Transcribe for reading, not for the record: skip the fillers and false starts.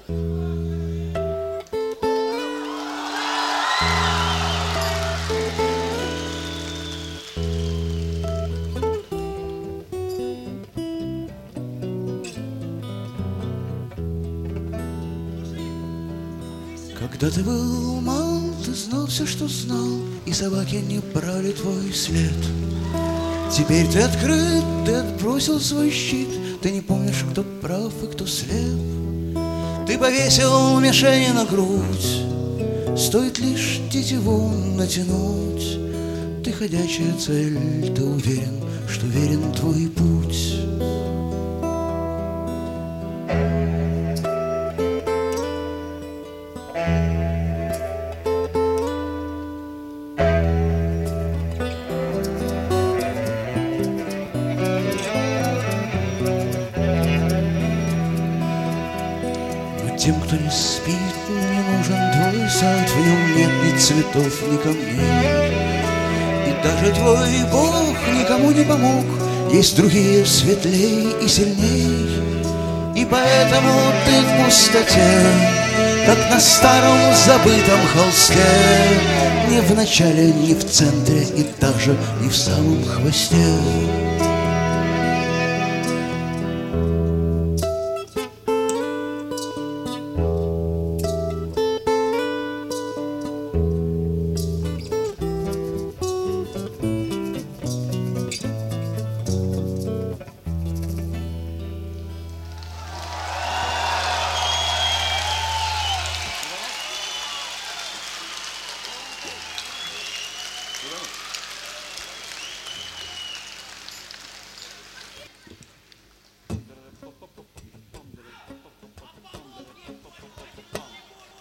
Когда ты был мал, ты знал все, что знал, и собаки не брали твой след. Теперь ты открыт, ты отбросил свой щит, ты не помнишь, кто прав и кто слеп. Ты повесил мишени на грудь, стоит лишь тетиву натянуть. Ты ходячая цель, ты уверен, что верен твой путь. Тем, кто не спит, не нужен твой сад, в нем нет ни цветов, ни камней. И даже твой Бог никому не помог, есть другие светлей и сильней. И поэтому ты в пустоте, как на старом забытом холсте, ни в начале, ни в центре, и даже не в самом хвосте.